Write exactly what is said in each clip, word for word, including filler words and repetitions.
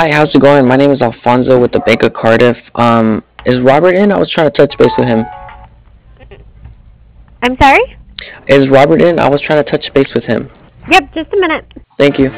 Hi, how's it going? My name is Alfonso with the Bank of Cardiff. Um, is Robert in? I was trying to touch base with him. I'm sorry? Is Robert in? I was trying to touch base with him. Yep, just a minute. Thank you.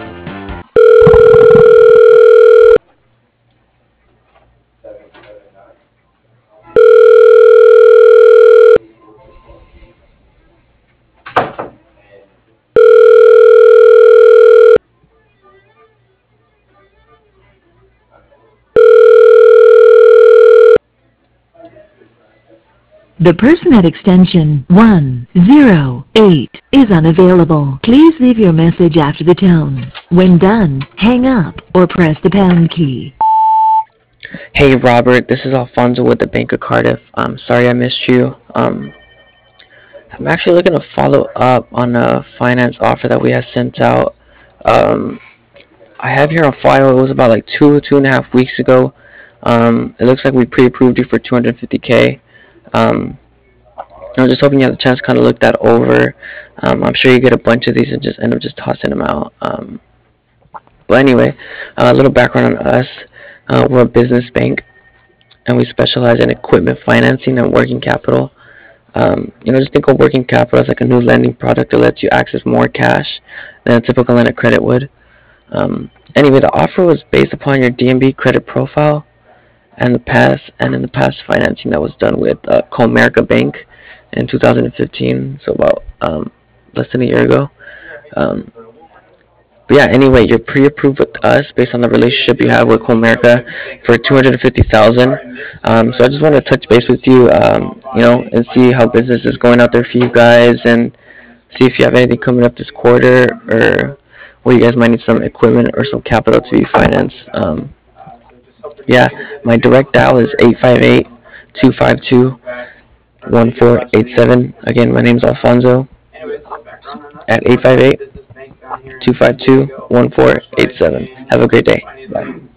The person at extension one zero eight is unavailable. Please leave your message after the tone. When done, hang up or press the pound key. Hey, Robert. This is Alfonso with the Bank of Cardiff. I'm sorry I missed you. Um, I'm actually looking to follow up on a finance offer that we had sent out. Um, I have here on file. It was about like two, two and a half weeks ago. Um, it looks like we pre-approved you for two hundred fifty k. Um, I was just hoping you had the chance to kind of look that over. Um, I'm sure you get a bunch of these and just end up just tossing them out. Um, but anyway, uh, a little background on us. Uh, we're a business bank, and we specialize in equipment financing and working capital. Um, you know, just think of working capital as like a new lending product that lets you access more cash than a typical line of credit would. Um, anyway, the offer was based upon your D N B credit profile and the past and in the past financing that was done with uh, Comerica Bank in two thousand fifteen, so about um, less than a year ago. Um, but yeah, anyway, you're pre-approved with us based on the relationship you have with Comerica for two hundred fifty thousand dollars. Um, so I just want to touch base with you, um, you know, and see how business is going out there for you guys, and see if you have anything coming up this quarter, or where you guys might need some equipment or some capital to be financed. Um, yeah, my direct dial is eight five eight, two five two, one four eight seven. Again, my name is Alfonso at eight five eight, two five two, one four eight seven. Have a great day. Bye.